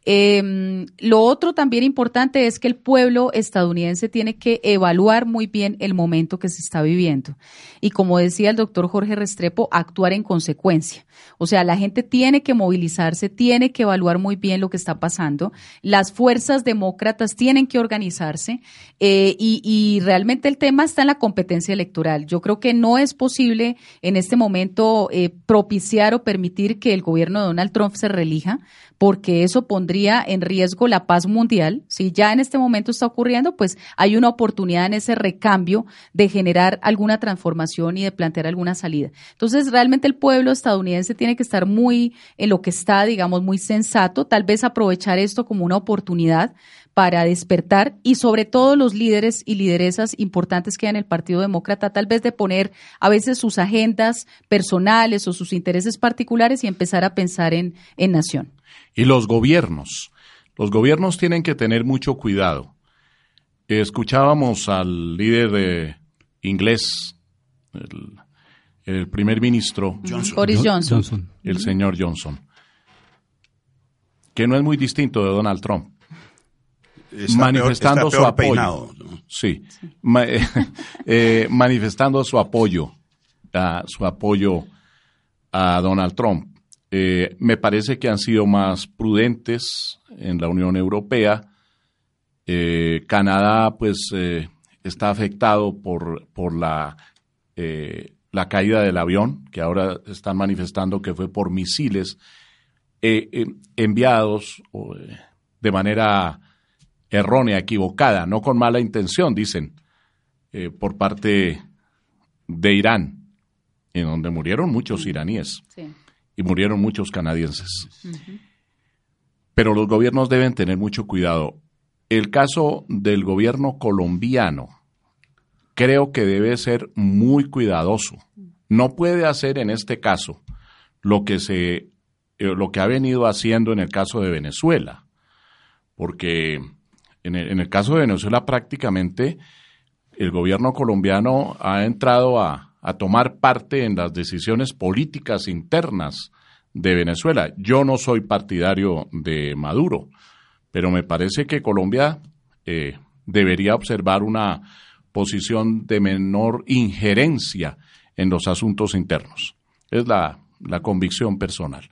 Lo otro también importante es que el pueblo estadounidense tiene que evaluar muy bien el momento que se está viviendo. Y como decía el doctor Jorge Restrepo, actuar en consecuencia. O sea, la gente tiene que movilizarse, tiene que evaluar muy bien lo que está pasando. Las fuerzas demócratas tienen que organizarse y realmente el tema está en la competencia electoral. Yo creo que no es posible en este momento propiciar o permitir que el gobierno de Donald Trump se reelija, porque eso pondría en riesgo la paz mundial. Si ya en este momento está ocurriendo, pues hay una oportunidad en ese recambio de generar alguna transformación y de plantear alguna salida. Entonces, realmente el pueblo estadounidense tiene que estar muy en lo que está, digamos, muy sensato, tal vez aprovechar esto como una oportunidad para despertar, y sobre todo los líderes y lideresas importantes que hay en el Partido Demócrata, tal vez de poner a veces sus agendas personales o sus intereses particulares y empezar a pensar en nación. Y los gobiernos tienen que tener mucho cuidado. Escuchábamos al líder inglés, el primer ministro Boris Johnson, el señor Johnson, que no es muy distinto de Donald Trump. Manifestando su apoyo, peinado, ¿no? Sí. Manifestando su apoyo a Donald Trump. Me parece que han sido más prudentes en la Unión Europea. Canadá, pues, está afectado por la caída del avión, que ahora están manifestando que fue por misiles enviados de manera errónea, equivocada, no con mala intención, dicen, por parte de Irán, en donde murieron muchos iraníes. Sí. Y murieron muchos canadienses. Uh-huh. Pero los gobiernos deben tener mucho cuidado. El caso del gobierno colombiano creo que debe ser muy cuidadoso no puede hacer en este caso lo que ha venido haciendo en el caso de Venezuela, porque en el caso de Venezuela prácticamente el gobierno colombiano ha entrado a tomar parte en las decisiones políticas internas de Venezuela. Yo no soy partidario de Maduro, pero me parece que Colombia debería observar una posición de menor injerencia en los asuntos internos. Es la convicción personal.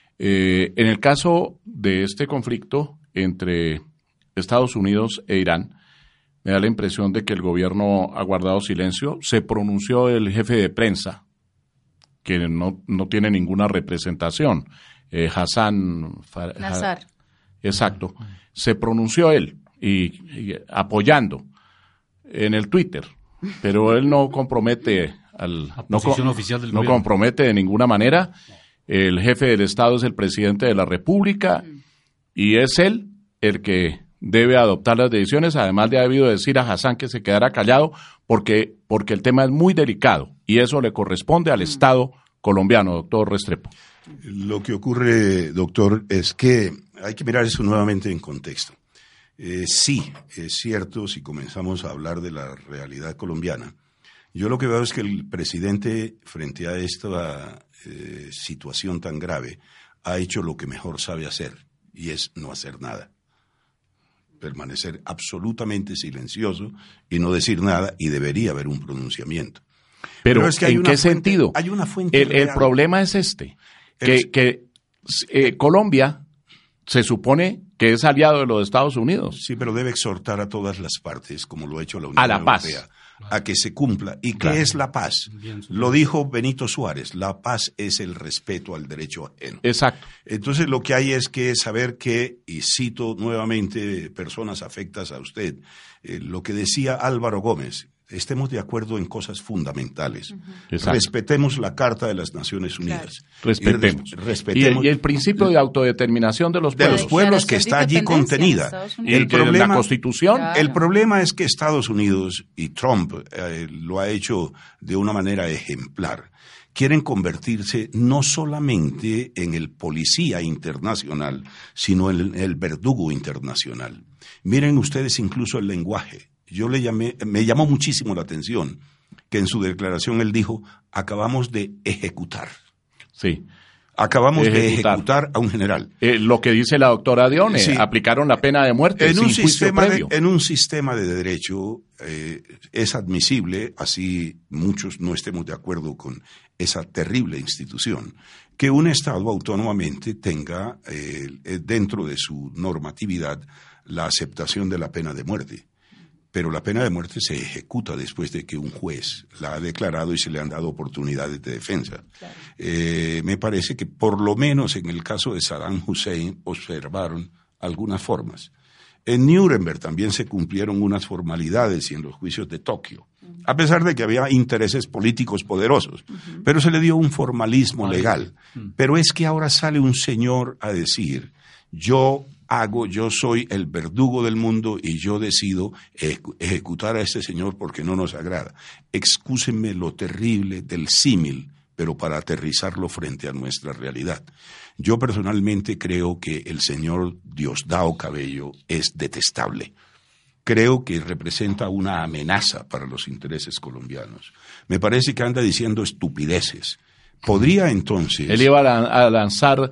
En el caso de este conflicto entre Estados Unidos e Irán, me da la impresión de que el gobierno ha guardado silencio. Se pronunció el jefe de prensa, que no tiene ninguna representación, Hassan Nazar. Exacto. Se pronunció él y apoyando en el Twitter, pero él no compromete oficial del no gobierno. compromete de ninguna manera. El jefe del Estado es el presidente de la República y es él el que debe adoptar las decisiones. Además, le ha debido decir a Hassan que se quedara callado porque el tema es muy delicado y eso le corresponde al Estado colombiano, doctor Restrepo. Lo que ocurre, doctor, es que hay que mirar eso nuevamente en contexto. Sí, es cierto, si comenzamos a hablar de la realidad colombiana, yo lo que veo es que el presidente, frente a esta situación tan grave, ha hecho lo que mejor sabe hacer, y es no hacer nada. Permanecer absolutamente silencioso y no decir nada, y debería haber un pronunciamiento. Pero es que ¿en qué sentido? Hay una fuente El problema es que Colombia se supone que es aliado de los Estados Unidos. Sí, pero debe exhortar a todas las partes, como lo ha hecho la Unión A la paz. Europea, a que se cumpla. ¿Y Claro. qué es la paz? Lo dijo Benito Suárez, la paz es el respeto al derecho ajeno. Exacto. Entonces lo que hay es que saber que, y cito nuevamente personas afectas a usted, lo que decía Álvaro Gómez, estemos de acuerdo en cosas fundamentales. Exacto. Respetemos la Carta de las Naciones Unidas. Respetemos. Respetemos Y el principio de autodeterminación de los de pueblos. los pueblos que está allí contenida. Y que la Constitución. Claro. El problema es que Estados Unidos y Trump lo ha hecho de una manera ejemplar. Quieren convertirse no solamente en el policía internacional, sino en el verdugo internacional. Miren ustedes incluso el lenguaje. Me llamó muchísimo la atención que en su declaración él dijo, acabamos de ejecutar. Sí. Acabamos de ejecutar a un general. Lo que dice la doctora Dione, Sí. aplicaron la pena de muerte sin juicio previo. En un sistema de derecho es admisible, así muchos no estemos de acuerdo con esa terrible institución, que un Estado autónomamente tenga dentro de su normatividad la aceptación de la pena de muerte. Pero la pena de muerte se ejecuta después de que un juez la ha declarado y se le han dado oportunidades de defensa. Claro. Me parece que por lo menos en el caso de Saddam Hussein observaron algunas formas. En Nuremberg también se cumplieron unas formalidades y en los juicios de Tokio, a pesar de que había intereses políticos poderosos, pero se le dio un formalismo legal. Pero es que ahora sale un señor a decir, yo soy el verdugo del mundo y yo decido ejecutar a este señor porque no nos agrada. Excúsenme lo terrible del símil, pero para aterrizarlo frente a nuestra realidad. Yo personalmente creo que el señor Diosdado Cabello es detestable. Creo que representa una amenaza para los intereses colombianos. Me parece que anda diciendo estupideces. Podría entonces... Él iba a lanzar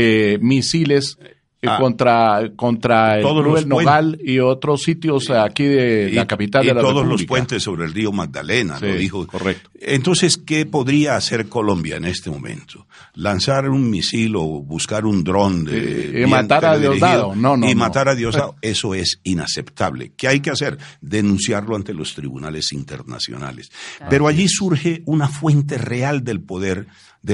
misiles contra el Club El Nogal y otros sitios aquí de la capital de la República. Y todos los puentes sobre el río Magdalena, sí, lo dijo. Correcto. Entonces, ¿qué podría hacer Colombia en este momento? ¿Lanzar un misil o buscar un dron y matar a Diosdado? Matar a Diosdado. Eso es inaceptable. ¿Qué hay que hacer? Denunciarlo ante los tribunales internacionales. Claro. Pero allí surge una fuente real del poder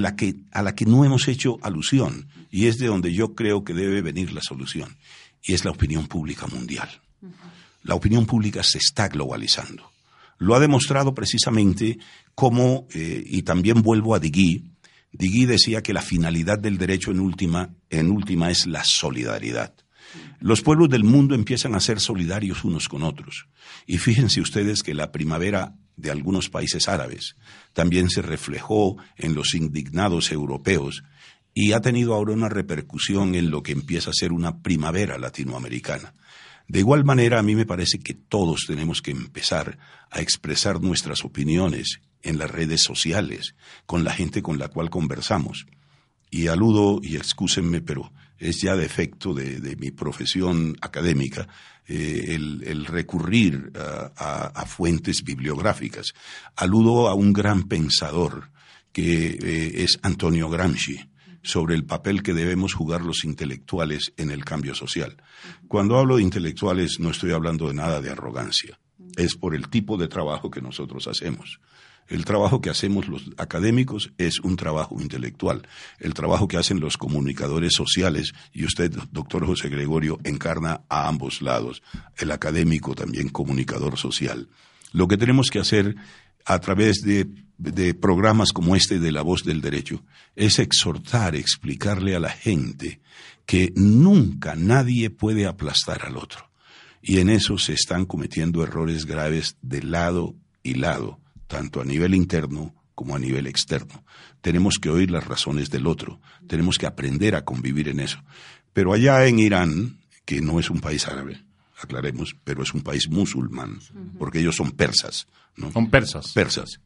a la que no hemos hecho alusión, y es de donde yo creo que debe venir la solución, y es la opinión pública mundial. La opinión pública se está globalizando. Lo ha demostrado precisamente como, y también vuelvo a Digui decía que la finalidad del derecho en última es la solidaridad. Los pueblos del mundo empiezan a ser solidarios unos con otros. Y fíjense ustedes que la primavera de algunos países árabes, también se reflejó en los indignados europeos y ha tenido ahora una repercusión en lo que empieza a ser una primavera latinoamericana. De igual manera, a mí me parece que todos tenemos que empezar a expresar nuestras opiniones en las redes sociales, con la gente con la cual conversamos. Y aludo, y excúsenme, pero es ya defecto de mi profesión académica, el recurrir a fuentes bibliográficas. Aludo a un gran pensador que es Antonio Gramsci, sobre el papel que debemos jugar los intelectuales en el cambio social. Cuando hablo de intelectuales no estoy hablando de nada de arrogancia, es por el tipo de trabajo que nosotros hacemos. El trabajo que hacemos los académicos es un trabajo intelectual. El trabajo que hacen los comunicadores sociales, y usted, doctor José Gregorio, encarna a ambos lados, el académico también comunicador social. Lo que tenemos que hacer a través de programas como este de La Voz del Derecho es exhortar, explicarle a la gente que nunca nadie puede aplastar al otro. Y en eso se están cometiendo errores graves de lado y lado, tanto a nivel interno como a nivel externo. Tenemos que oír las razones del otro, tenemos que aprender a convivir en eso. Pero allá en Irán, que no es un país árabe, aclaremos, pero es un país musulmán, porque ellos son persas, ¿no? Son persas. Persas.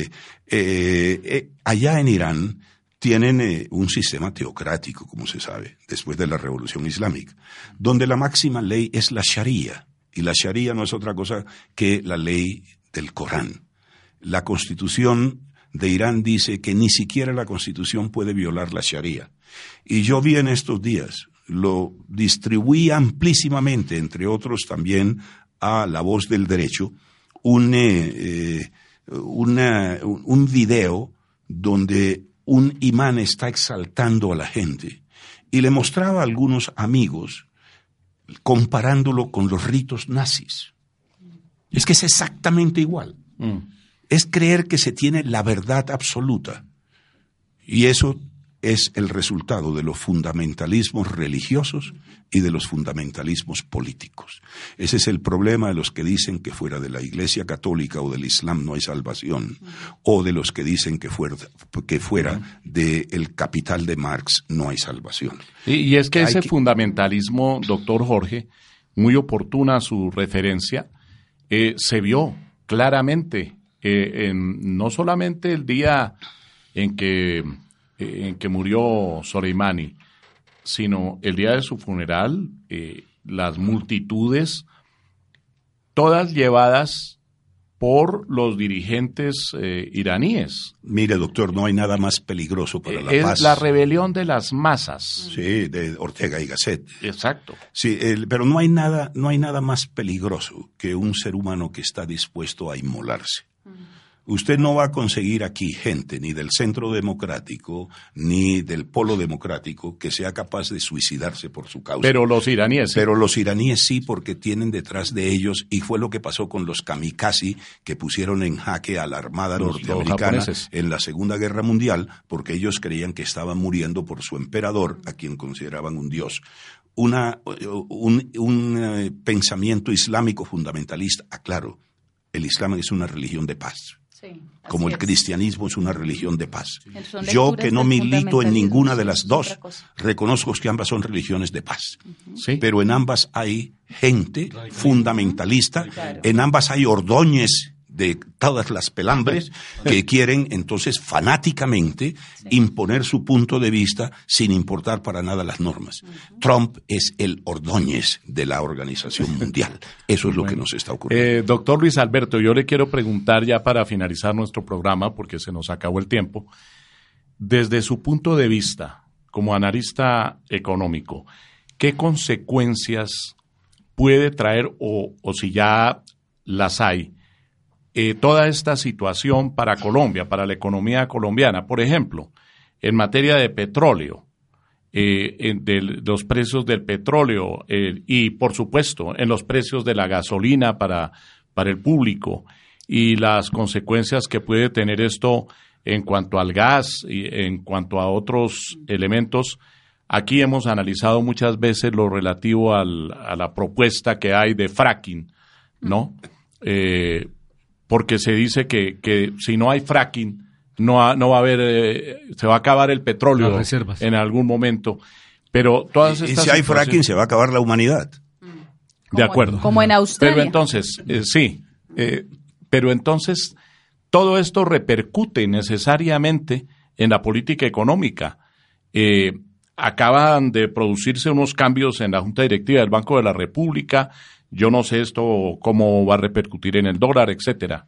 Allá en Irán tienen un sistema teocrático, como se sabe, después de la Revolución Islámica, donde la máxima ley es la Sharia, y la Sharia no es otra cosa que la ley del Corán. La Constitución de Irán dice que ni siquiera la Constitución puede violar la Sharia. Y yo vi en estos días, lo distribuí amplísimamente, entre otros también a La Voz del Derecho, un video donde un imán está exaltando a la gente y le mostraba a algunos amigos comparándolo con los ritos nazis. Es que es exactamente igual. Es creer que se tiene la verdad absoluta. Y eso es el resultado de los fundamentalismos religiosos y de los fundamentalismos políticos. Ese es el problema de los que dicen que fuera de la Iglesia Católica o del Islam no hay salvación, o de los que dicen que fuera del Capital de Marx no hay salvación. Y es que ese fundamentalismo, doctor Jorge, muy oportuna su referencia, se vio claramente, no solamente el día en que murió Soleimani, sino el día de su funeral, las multitudes, todas llevadas por los dirigentes iraníes. Mire, doctor, no hay nada más peligroso para la paz. Es la rebelión de las masas. Sí, de Ortega y Gasset. Exacto. Sí, pero no hay nada más peligroso que un ser humano que está dispuesto a inmolarse. Usted no va a conseguir aquí gente, ni del Centro Democrático, ni del Polo Democrático, que sea capaz de suicidarse por su causa. Pero los iraníes. Pero los iraníes sí, porque tienen detrás de ellos, y fue lo que pasó con los kamikaze que pusieron en jaque a la Armada norteamericana en la Segunda Guerra Mundial, porque ellos creían que estaban muriendo por su emperador, a quien consideraban un dios. Un pensamiento islámico fundamentalista, aclaro, el Islam es una religión de paz. Sí, como el cristianismo es una religión de paz. Yo, que no milito en ninguna de las dos, reconozco que ambas son religiones de paz. Sí. Pero en ambas hay gente fundamentalista, en ambas hay Ordóñez de todas las pelambres que quieren entonces fanáticamente imponer su punto de vista sin importar para nada las normas. Trump es el Ordóñez de la Organización Mundial. Eso es lo que nos está ocurriendo. Doctor Luis Alberto, yo le quiero preguntar ya para finalizar nuestro programa, porque se nos acabó el tiempo, desde su punto de vista como analista económico, ¿qué consecuencias puede traer o si ya las hay, toda esta situación para Colombia, para la economía colombiana? Por ejemplo, en materia de petróleo, de los precios del petróleo y, por supuesto, en los precios de la gasolina para el público y las consecuencias que puede tener esto en cuanto al gas y en cuanto a otros elementos. Aquí hemos analizado muchas veces lo relativo a la propuesta que hay de fracking, ¿no? porque se dice que si no hay fracking, no va a haber, se va a acabar el petróleo en algún momento. Pero todas estas si hay fracking, se va a acabar la humanidad. De acuerdo. Como en Australia. Pero entonces, pero entonces todo esto repercute necesariamente en la política económica. Acaban de producirse unos cambios en la Junta Directiva del Banco de la República. Yo no sé esto cómo va a repercutir en el dólar, etcétera.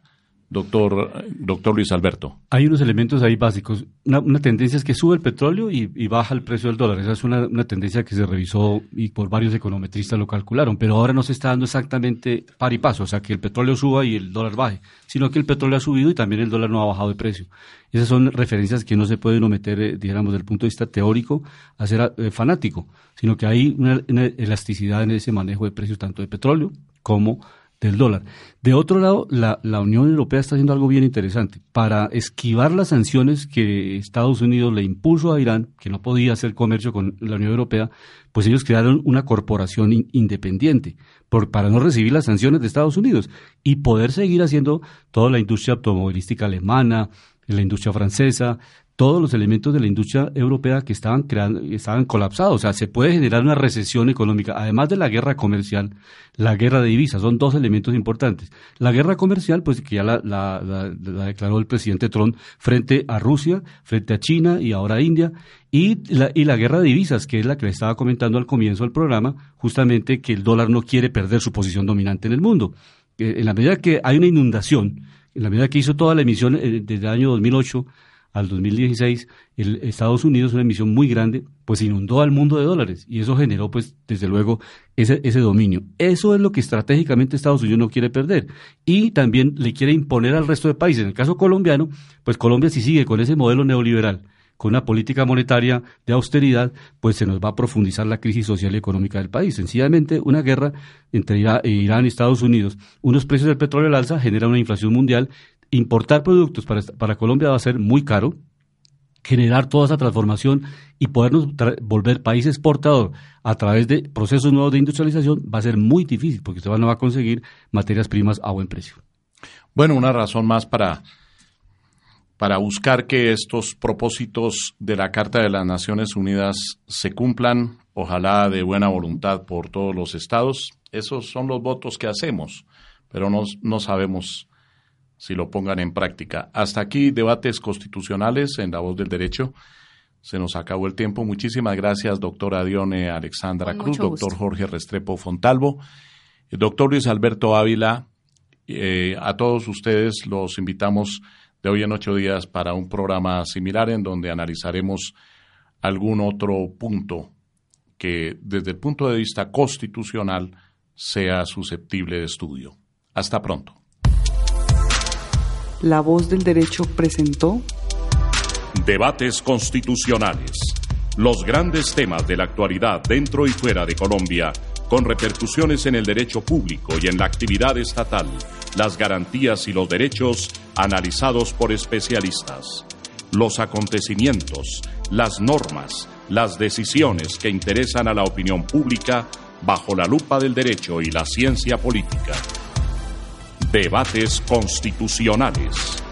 Doctor Luis Alberto. Hay unos elementos ahí básicos. Una tendencia es que sube el petróleo y baja el precio del dólar. Esa es una tendencia que se revisó y por varios econometristas lo calcularon, pero ahora no se está dando exactamente par y paso, o sea, que el petróleo suba y el dólar baje, sino que el petróleo ha subido y también el dólar no ha bajado de precio. Esas son referencias que no se pueden ometer, digamos, desde el punto de vista teórico, a ser fanático, sino que hay una elasticidad en ese manejo de precios tanto de petróleo como del dólar. De otro lado, la Unión Europea está haciendo algo bien interesante. Para esquivar las sanciones que Estados Unidos le impuso a Irán, que no podía hacer comercio con la Unión Europea, pues ellos crearon una corporación independiente para no recibir las sanciones de Estados Unidos y poder seguir haciendo toda la industria automovilística alemana, la industria francesa, todos los elementos de la industria europea que estaban colapsados. O sea, se puede generar una recesión económica, además de la guerra comercial, la guerra de divisas, son dos elementos importantes. La guerra comercial, pues que ya la declaró el presidente Trump frente a Rusia, frente a China y ahora a India, y la guerra de divisas, que es la que le estaba comentando al comienzo del programa, justamente que el dólar no quiere perder su posición dominante en el mundo. En la medida que hay una inundación, en la medida que hizo toda la emisión desde el año 2008 al 2016, Estados Unidos, una emisión muy grande, pues inundó al mundo de dólares y eso generó, pues, desde luego, ese dominio. Eso es lo que estratégicamente Estados Unidos no quiere perder y también le quiere imponer al resto de países. En el caso colombiano, pues Colombia si sigue con ese modelo neoliberal, con una política monetaria de austeridad, pues se nos va a profundizar la crisis social y económica del país. Sencillamente, una guerra entre Irán y Estados Unidos, unos precios del petróleo al alza, genera una inflación mundial. Importar productos para Colombia va a ser muy caro, generar toda esa transformación y podernos volver país exportador a través de procesos nuevos de industrialización va a ser muy difícil porque usted no va a conseguir materias primas a buen precio. Bueno, una razón más para buscar que estos propósitos de la Carta de las Naciones Unidas se cumplan, ojalá de buena voluntad por todos los estados. Esos son los votos que hacemos, pero no sabemos si lo pongan en práctica. Hasta aquí debates constitucionales en La Voz del Derecho. Se nos acabó el tiempo. Muchísimas gracias, doctora Dione Alexandra Cruz, doctor Jorge Restrepo Fontalvo, doctor Luis Alberto Ávila. A todos ustedes los invitamos de hoy en 8 días para un programa similar en donde analizaremos algún otro punto que desde el punto de vista constitucional sea susceptible de estudio. Hasta pronto. La Voz del Derecho presentó Debates constitucionales. Los grandes temas de la actualidad dentro y fuera de Colombia, con repercusiones en el derecho público y en la actividad estatal, las garantías y los derechos analizados por especialistas. Los acontecimientos, las normas, las decisiones que interesan a la opinión pública bajo la lupa del derecho y la ciencia política. Debates constitucionales.